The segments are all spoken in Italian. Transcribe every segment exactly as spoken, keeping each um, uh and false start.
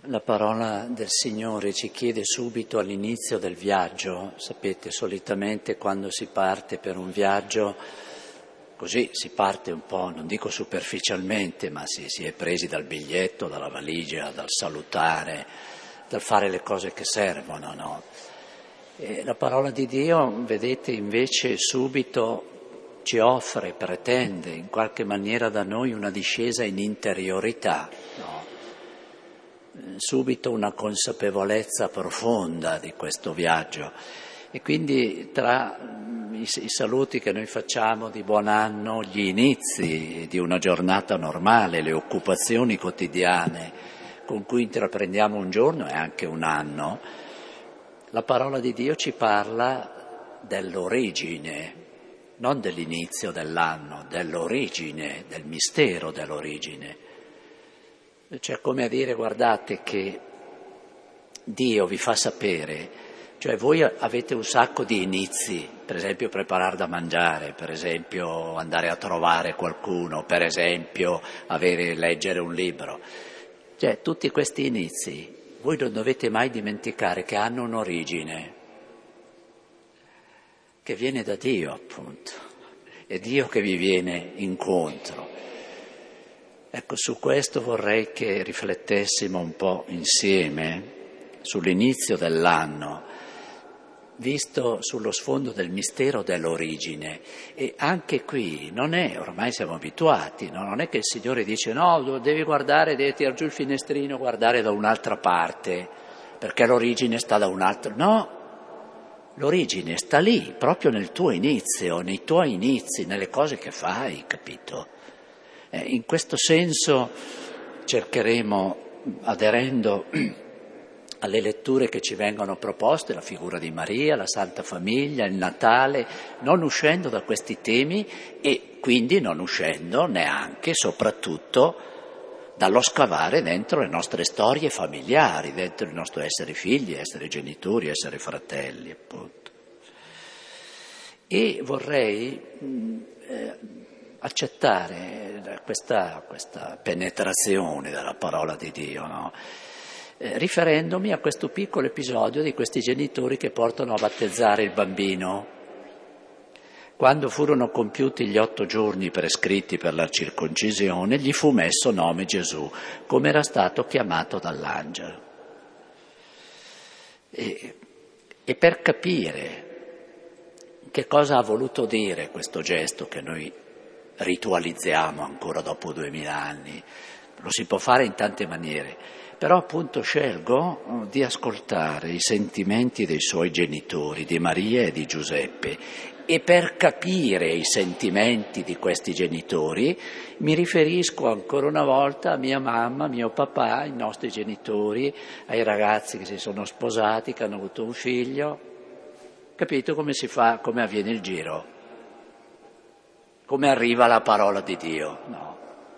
La parola del Signore ci chiede subito all'inizio del viaggio, sapete, solitamente quando si parte per un viaggio, così si parte un po', non dico superficialmente, ma si, si è presi dal biglietto, dalla valigia, dal salutare, dal fare le cose che servono, no? E la parola di Dio, vedete, invece subito ci offre, pretende in qualche maniera da noi una discesa in interiorità, no? Subito una consapevolezza profonda di questo viaggio. E quindi tra i, i saluti che noi facciamo di buon anno, gli inizi di una giornata normale, le occupazioni quotidiane con cui intraprendiamo un giorno e anche un anno, la parola di Dio ci parla dell'origine, non dell'inizio dell'anno, dell'origine, del mistero dell'origine. Cioè, come a dire, guardate che Dio vi fa sapere, cioè voi avete un sacco di inizi, per esempio preparare da mangiare, per esempio andare a trovare qualcuno, per esempio avere, leggere un libro. Cioè, tutti questi inizi, voi non dovete mai dimenticare che hanno un'origine, che viene da Dio, appunto. È Dio che vi viene incontro. Ecco, su questo vorrei che riflettessimo un po' insieme, sull'inizio dell'anno, visto sullo sfondo del mistero dell'origine. E anche qui non è, ormai siamo abituati, no? Non è che il Signore dice no, devi guardare, devi tirare giù il finestrino, guardare da un'altra parte, perché l'origine sta da un altro. No, l'origine sta lì, proprio nel tuo inizio, nei tuoi inizi, nelle cose che fai, capito? Eh, in questo senso cercheremo, aderendo alle letture che ci vengono proposte, la figura di Maria, la Santa Famiglia, il Natale, non uscendo da questi temi e quindi non uscendo neanche, soprattutto, dallo scavare dentro le nostre storie familiari, dentro il nostro essere figli, essere genitori, essere fratelli, appunto. E vorrei mh, eh, accettare questa, questa penetrazione della parola di Dio, no? Eh, riferendomi a questo piccolo episodio di questi genitori che portano a battezzare il bambino. Quando furono compiuti gli otto giorni prescritti per la circoncisione, gli fu messo nome Gesù, come era stato chiamato dall'angelo. E, e per capire che cosa ha voluto dire questo gesto che noi ritualizziamo ancora dopo duemila anni, lo si può fare in tante maniere, però appunto scelgo di ascoltare i sentimenti dei suoi genitori, di Maria e di Giuseppe, e per capire i sentimenti di questi genitori mi riferisco ancora una volta a mia mamma, mio papà, ai nostri genitori, ai ragazzi che si sono sposati, che hanno avuto un figlio. Capito come si fa, come avviene il giro? Come arriva la parola di Dio? No.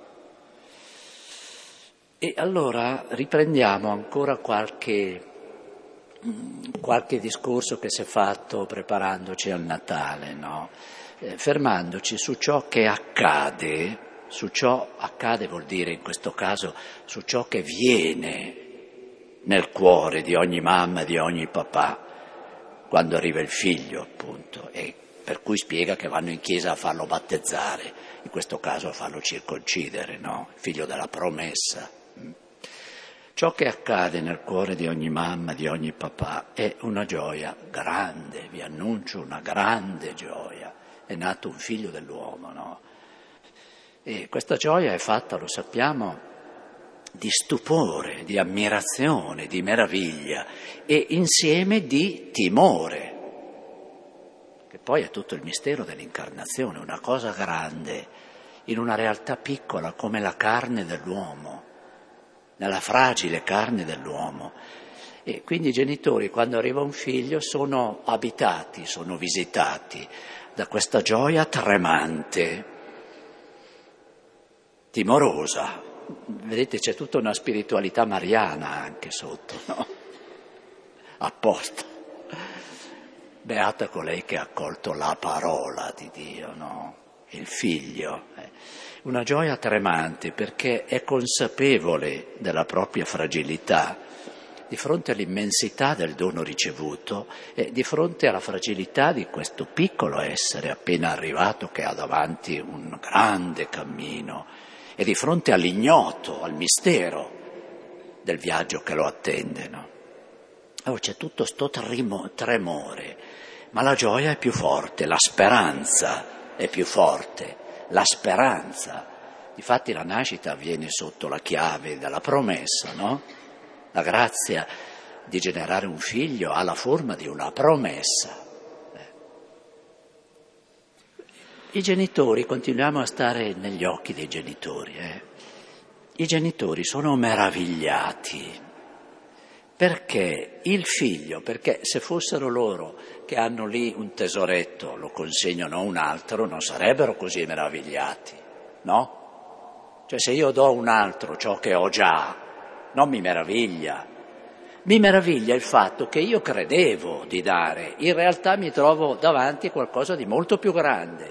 E allora riprendiamo ancora qualche, qualche discorso che si è fatto preparandoci al Natale, no? Eh, fermandoci su ciò che accade, su ciò accade vuol dire in questo caso su ciò che viene nel cuore di ogni mamma e di ogni papà quando arriva il figlio, appunto, e per cui spiega che vanno in chiesa a farlo battezzare, in questo caso a farlo circoncidere, no? Il figlio della promessa. Ciò che accade nel cuore di ogni mamma, di ogni papà, è una gioia grande, vi annuncio una grande gioia. È nato un figlio dell'uomo, no? E questa gioia è fatta, lo sappiamo, di stupore, di ammirazione, di meraviglia e insieme di timore, che poi è tutto il mistero dell'incarnazione, una cosa grande in una realtà piccola come la carne dell'uomo, nella fragile carne dell'uomo. E quindi i genitori, quando arriva un figlio, sono abitati, sono visitati da questa gioia tremante, timorosa. Vedete, c'è tutta una spiritualità mariana anche sotto, no? Apposta. Beata colei che ha accolto la parola di Dio, no? Il figlio. Eh. una gioia tremante perché è consapevole della propria fragilità di fronte all'immensità del dono ricevuto e di fronte alla fragilità di questo piccolo essere appena arrivato che ha davanti un grande cammino e di fronte all'ignoto, al mistero del viaggio che lo attende, no? Allora c'è tutto sto tremo, tremore, ma la gioia è più forte, la speranza è più forte, la speranza. Difatti la nascita avviene sotto la chiave della promessa, no? La grazia di generare un figlio ha la forma di una promessa. I genitori, continuiamo a stare negli occhi dei genitori, eh? I genitori sono meravigliati perché il figlio, perché se fossero loro che hanno lì un tesoretto, lo consegnano a un altro, non sarebbero così meravigliati, no? Cioè se io do a un altro ciò che ho già, non mi meraviglia. Mi meraviglia il fatto che io credevo di dare, in realtà mi trovo davanti a qualcosa di molto più grande.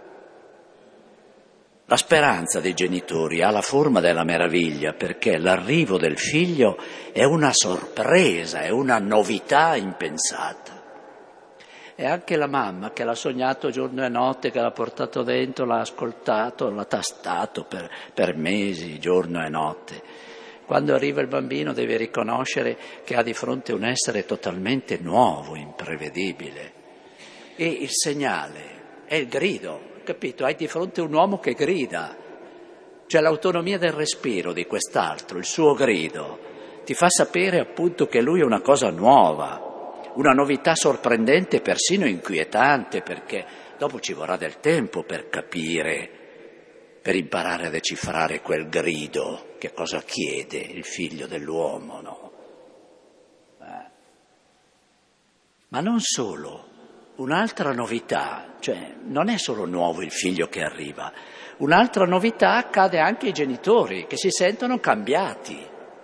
La speranza dei genitori ha la forma della meraviglia perché l'arrivo del figlio è una sorpresa, è una novità impensata. E anche la mamma che l'ha sognato giorno e notte, che l'ha portato dentro, l'ha ascoltato, l'ha tastato per, per mesi, giorno e notte. Quando arriva il bambino deve riconoscere che ha di fronte un essere totalmente nuovo, imprevedibile. E il segnale è il grido. Capito? Hai di fronte un uomo che grida, cioè l'autonomia del respiro di quest'altro, il suo grido, ti fa sapere appunto che lui è una cosa nuova, una novità sorprendente e persino inquietante, perché dopo ci vorrà del tempo per capire, per imparare a decifrare quel grido, che cosa chiede il figlio dell'uomo, no? Eh. Ma non solo. Un'altra novità, cioè non è solo nuovo il figlio che arriva, un'altra novità accade anche ai genitori che si sentono cambiati.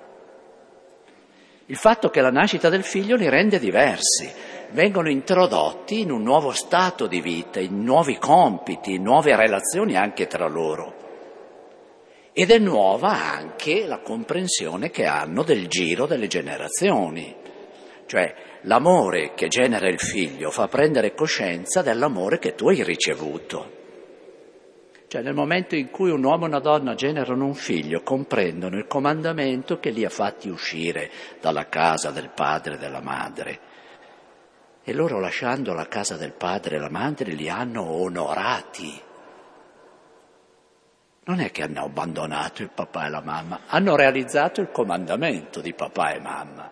Il fatto che la nascita del figlio li rende diversi, vengono introdotti in un nuovo stato di vita, in nuovi compiti, in nuove relazioni anche tra loro. Ed è nuova anche la comprensione che hanno del giro delle generazioni, cioè l'amore che genera il figlio fa prendere coscienza dell'amore che tu hai ricevuto. Cioè nel momento in cui un uomo e una donna generano un figlio, comprendono il comandamento che li ha fatti uscire dalla casa del padre e della madre. E loro, lasciando la casa del padre e la madre, li hanno onorati. Non è che hanno abbandonato il papà e la mamma, hanno realizzato il comandamento di papà e mamma.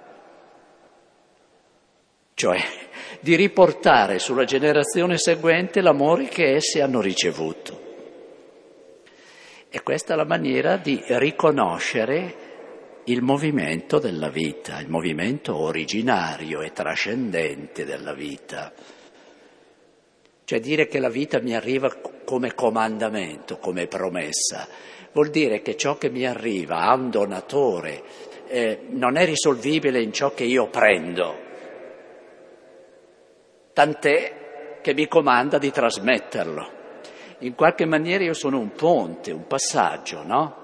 Cioè di riportare sulla generazione seguente l'amore che essi hanno ricevuto. E questa è la maniera di riconoscere il movimento della vita, il movimento originario e trascendente della vita. Cioè dire che la vita mi arriva come comandamento, come promessa, vuol dire che ciò che mi arriva ha un donatore, eh, non è risolvibile in ciò che io prendo. Tant'è che mi comanda di trasmetterlo. In qualche maniera io sono un ponte, un passaggio, no?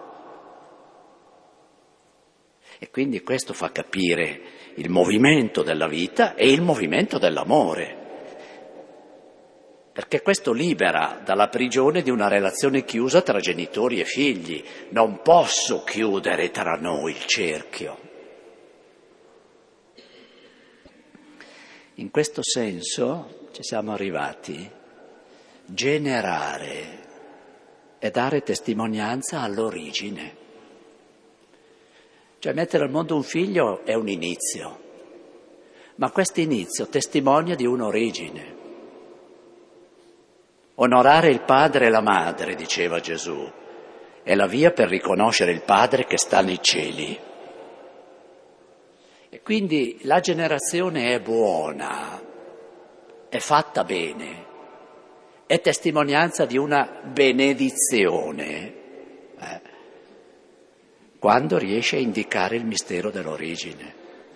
E quindi questo fa capire il movimento della vita e il movimento dell'amore. Perché questo libera dalla prigione di una relazione chiusa tra genitori e figli. Non posso chiudere tra noi il cerchio. In questo senso ci siamo arrivati, generare e dare testimonianza all'origine. Cioè mettere al mondo un figlio è un inizio, ma questo inizio testimonia di un'origine. Onorare il padre e la madre, diceva Gesù, è la via per riconoscere il Padre che sta nei cieli. E quindi la generazione è buona, è fatta bene, è testimonianza di una benedizione, eh, quando riesce a indicare il mistero dell'origine.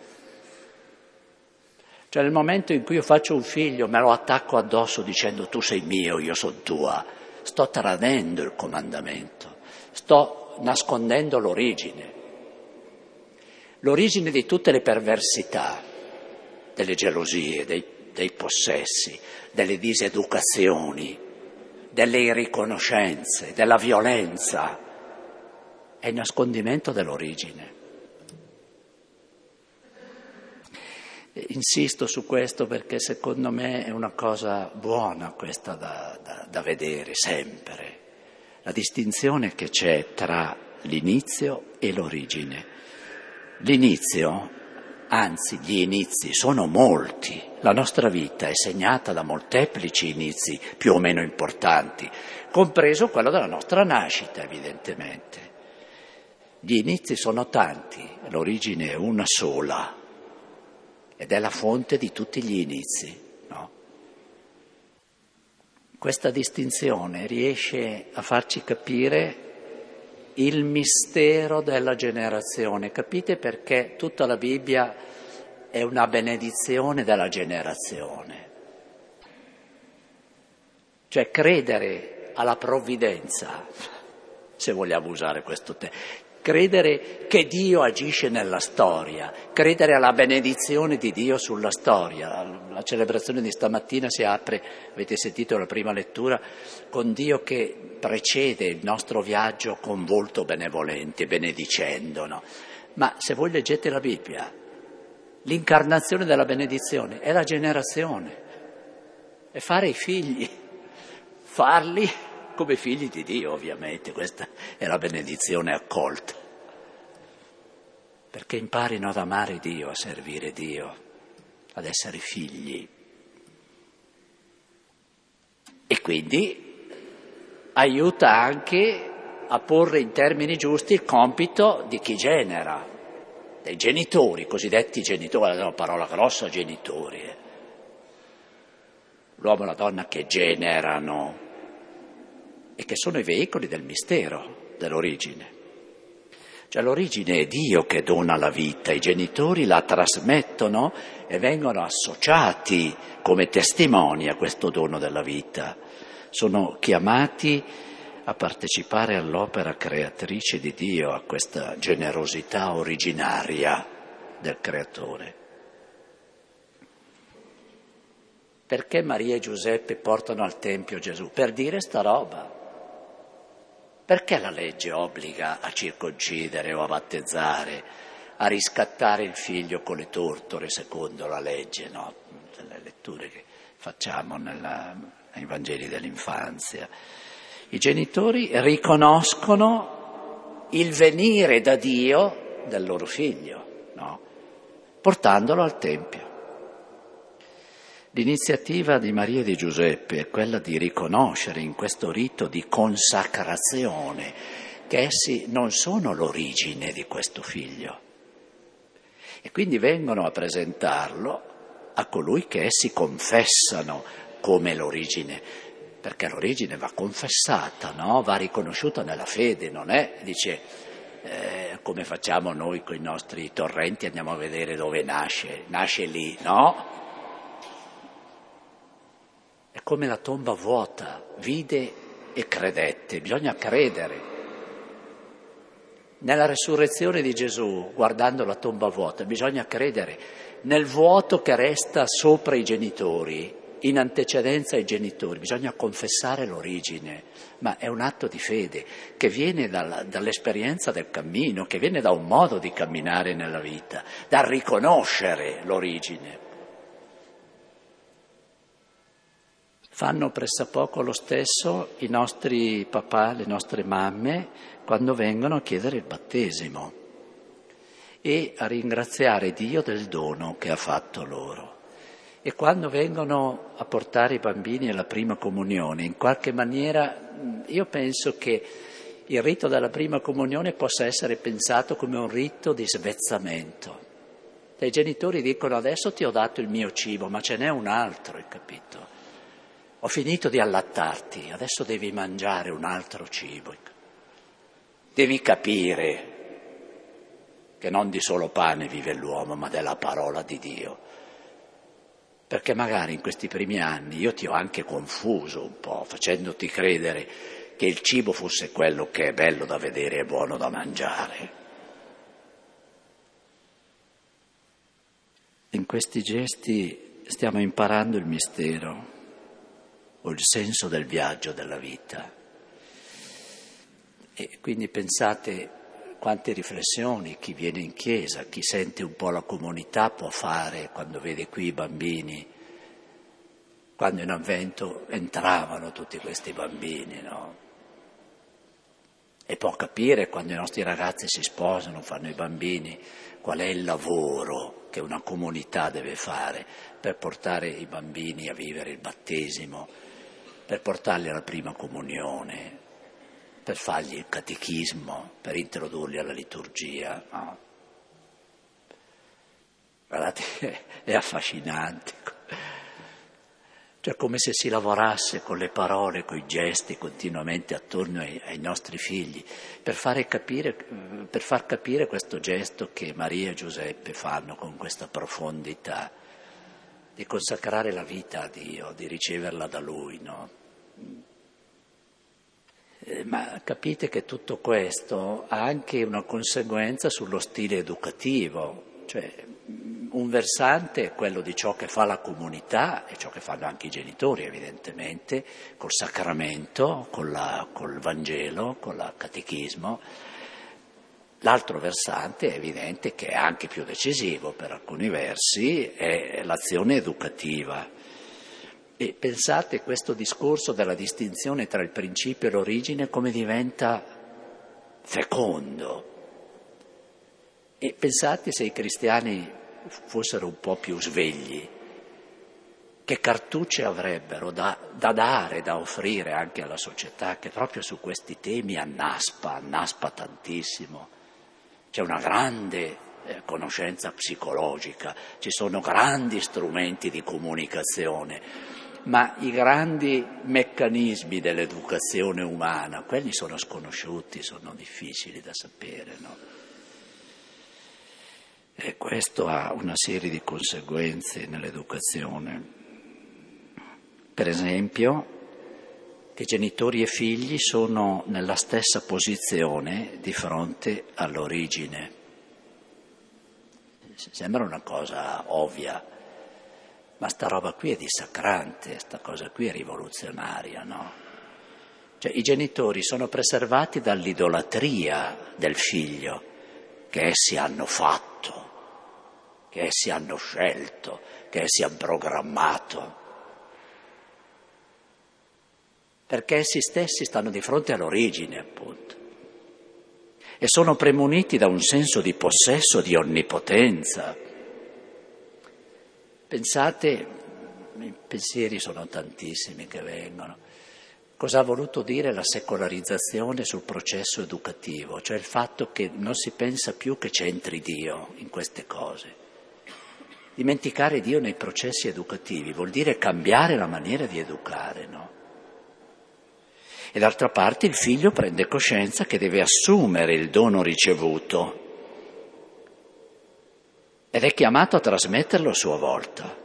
Cioè nel momento in cui io faccio un figlio, me lo attacco addosso dicendo tu sei mio, io sono tua, sto tradendo il comandamento. sto nascondendo l'origine, l'origine di tutte le perversità, delle gelosie, dei, dei possessi, delle diseducazioni, delle irriconoscenze, della violenza. È il nascondimento dell'origine. Insisto su questo perché secondo me è una cosa buona questa da, da, da vedere sempre, la distinzione che c'è tra l'inizio e l'origine. L'inizio, anzi gli inizi sono molti, la nostra vita è segnata da molteplici inizi più o meno importanti, compreso quello della nostra nascita evidentemente. Gli inizi sono tanti, l'origine è una sola. Ed è la fonte di tutti gli inizi, no? Questa distinzione riesce a farci capire il mistero della generazione. Capite perché tutta la Bibbia è una benedizione della generazione? Cioè credere alla provvidenza, se vogliamo usare questo termine. Credere che Dio agisce nella storia, credere alla benedizione di Dio sulla storia. La celebrazione di stamattina si apre, avete sentito la prima lettura, con Dio che precede il nostro viaggio con volto benevolente, benedicendo. No? Ma se voi leggete la Bibbia, l'incarnazione della benedizione è la generazione, è fare i figli, farli come figli di Dio, ovviamente, questa è la benedizione accolta, perché imparino ad amare Dio, a servire Dio, ad essere figli. E quindi aiuta anche a porre in termini giusti il compito di chi genera, dei genitori, cosiddetti genitori, è una parola grossa, genitori, eh. L'uomo e la donna che generano, e che sono i veicoli del mistero dell'origine. Cioè l'origine è Dio che dona la vita, i genitori la trasmettono e vengono associati come testimoni a questo dono della vita. Sono chiamati a partecipare all'opera creatrice di Dio, a questa generosità originaria del Creatore. Perché Maria e Giuseppe portano al Tempio Gesù? Per dire sta roba. Perché la legge obbliga a circoncidere o a battezzare, a riscattare il figlio con le torture secondo la legge, no? Le letture che facciamo nella, nei Vangeli dell'infanzia. I genitori riconoscono il venire da Dio del loro figlio, no? Portandolo al Tempio. L'iniziativa di Maria e di Giuseppe è quella di riconoscere in questo rito di consacrazione che essi non sono l'origine di questo figlio e quindi vengono a presentarlo a colui che essi confessano come l'origine, perché l'origine va confessata, no? Va riconosciuta nella fede, non è, dice, eh, come facciamo noi con i nostri torrenti, andiamo a vedere dove nasce, nasce lì, no? È come la tomba vuota, vide e credette, bisogna credere. Nella resurrezione di Gesù, guardando la tomba vuota, bisogna credere nel vuoto che resta sopra i genitori, in antecedenza ai genitori, bisogna confessare l'origine, ma è un atto di fede che viene dalla, dall'esperienza del cammino, che viene da un modo di camminare nella vita, dal riconoscere l'origine. Fanno pressappoco lo stesso i nostri papà, le nostre mamme, quando vengono a chiedere il battesimo e a ringraziare Dio del dono che ha fatto loro. E quando vengono a portare i bambini alla prima comunione, in qualche maniera io penso che il rito della prima comunione possa essere pensato come un rito di svezzamento. I genitori dicono: adesso ti ho dato il mio cibo, ma ce n'è un altro, hai capito? Ho finito di allattarti, adesso devi mangiare un altro cibo. Devi capire che non di solo pane vive l'uomo, ma della parola di Dio. Perché magari in questi primi anni io ti ho anche confuso un po', facendoti credere che il cibo fosse quello che è bello da vedere e buono da mangiare. In questi gesti stiamo imparando il mistero o il senso del viaggio della vita. E quindi pensate quante riflessioni chi viene in chiesa, chi sente un po' la comunità può fare quando vede qui i bambini, quando in avvento entravano tutti questi bambini, no? E può capire quando i nostri ragazzi si sposano, fanno i bambini, qual è il lavoro che una comunità deve fare per portare i bambini a vivere il battesimo, per portarli alla prima comunione, per fargli il catechismo, per introdurli alla liturgia, no? Guardate, è affascinante. Cioè come se si lavorasse con le parole, con i gesti continuamente attorno ai, ai nostri figli, per, fare capire, per far capire questo gesto che Maria e Giuseppe fanno con questa profondità, di consacrare la vita a Dio, di riceverla da Lui, no? Eh, ma capite che tutto questo ha anche una conseguenza sullo stile educativo, cioè un versante è quello di ciò che fa la comunità e ciò che fanno anche i genitori evidentemente, col sacramento, con la, col Vangelo, con il catechismo. L'altro versante è evidente che è anche più decisivo per alcuni versi, è l'azione educativa. E pensate questo discorso della distinzione tra il principio e l'origine come diventa fecondo. E pensate se i cristiani fossero un po' più svegli, che cartucce avrebbero da, da dare, da offrire anche alla società, che proprio su questi temi annaspa, annaspa tantissimo. C'è una grande eh, conoscenza psicologica, ci sono grandi strumenti di comunicazione, ma i grandi meccanismi dell'educazione umana, quelli sono sconosciuti, sono difficili da sapere, no? E questo ha una serie di conseguenze nell'educazione. Per esempio, che genitori e figli sono nella stessa posizione di fronte all'origine. Sembra una cosa ovvia, ma sta roba qui è dissacrante, sta cosa qui è rivoluzionaria, no? Cioè i genitori sono preservati dall'idolatria del figlio che essi hanno fatto, che essi hanno scelto, che essi hanno programmato, perché essi stessi stanno di fronte all'origine, appunto, e sono premuniti da un senso di possesso, di onnipotenza. Pensate, i pensieri sono tantissimi che vengono, cosa ha voluto dire la secolarizzazione sul processo educativo, cioè il fatto che non si pensa più che c'entri Dio in queste cose. Dimenticare Dio nei processi educativi vuol dire cambiare la maniera di educare, no? E d'altra parte il figlio prende coscienza che deve assumere il dono ricevuto ed è chiamato a trasmetterlo a sua volta.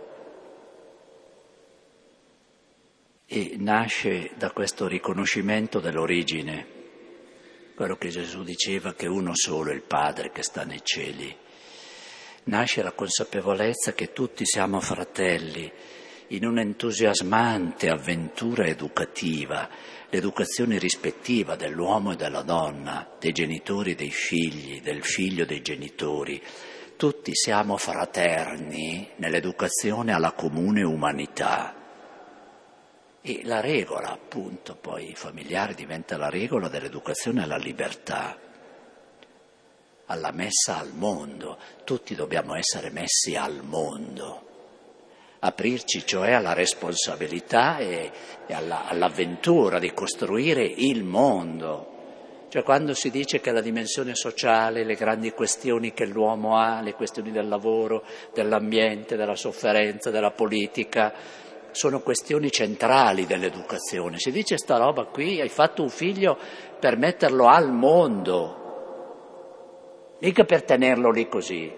E nasce da questo riconoscimento dell'origine, quello che Gesù diceva che uno solo è il Padre che sta nei cieli. Nasce la consapevolezza che tutti siamo fratelli in un'entusiasmante avventura educativa, l'educazione rispettiva dell'uomo e della donna, dei genitori e dei figli, del figlio e dei genitori. Tutti siamo fraterni nell'educazione alla comune umanità. E la regola, appunto, poi familiare diventa la regola dell'educazione alla libertà, alla messa al mondo. Tutti dobbiamo essere messi al mondo, aprirci cioè alla responsabilità e, e alla, all'avventura di costruire il mondo. Cioè quando si dice che la dimensione sociale, le grandi questioni che l'uomo ha, le questioni del lavoro, dell'ambiente, della sofferenza, della politica, sono questioni centrali dell'educazione. Si dice sta roba qui, hai fatto un figlio per metterlo al mondo, mica per tenerlo lì così,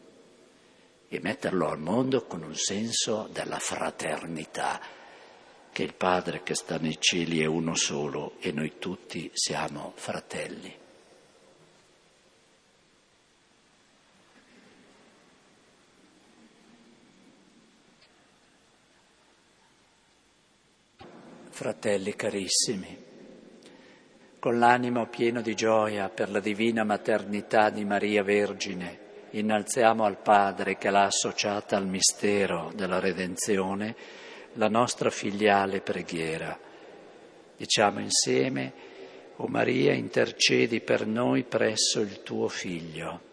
e metterlo al mondo con un senso della fraternità. che il Padre che sta nei cieli è uno solo e noi tutti siamo fratelli. Fratelli carissimi, con l'animo pieno di gioia per la divina maternità di Maria Vergine, innalziamo al Padre che l'ha associata al mistero della redenzione la nostra filiale preghiera. Diciamo insieme: O Maria, intercedi per noi presso il tuo Figlio.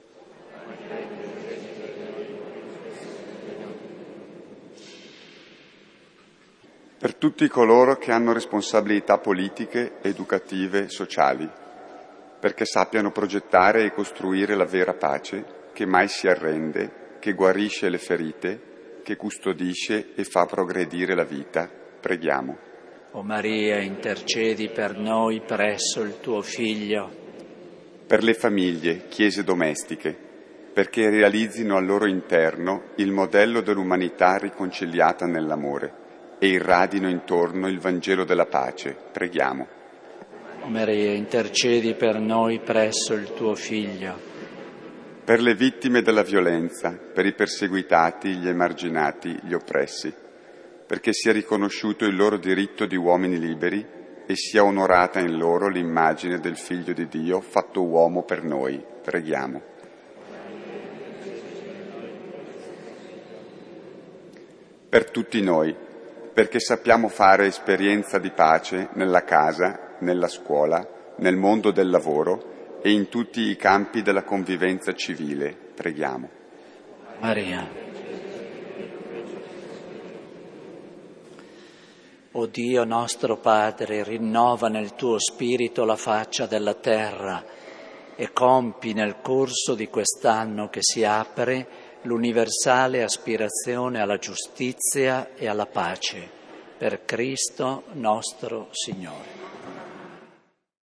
Per tutti coloro che hanno responsabilità politiche, educative, sociali, perché sappiano progettare e costruire la vera pace che mai si arrende, che guarisce le ferite, che custodisce e fa progredire la vita, preghiamo. O Maria, intercedi per noi presso il tuo Figlio. Per le famiglie, chiese domestiche, perché realizzino al loro interno il modello dell'umanità riconciliata nell'amore e irradino intorno il Vangelo della pace, preghiamo. O Maria, intercedi per noi presso il tuo Figlio. Per le vittime della violenza, per i perseguitati, gli emarginati, gli oppressi, perché sia riconosciuto il loro diritto di uomini liberi e sia onorata in loro l'immagine del Figlio di Dio fatto uomo per noi, preghiamo. Per tutti noi, perché sappiamo fare esperienza di pace nella casa, nella scuola, nel mondo del lavoro e in tutti i campi della convivenza civile, preghiamo. Maria. O Dio nostro Padre, rinnova nel tuo spirito la faccia della terra e compi nel corso di quest'anno che si apre l'universale aspirazione alla giustizia e alla pace, per Cristo nostro Signore.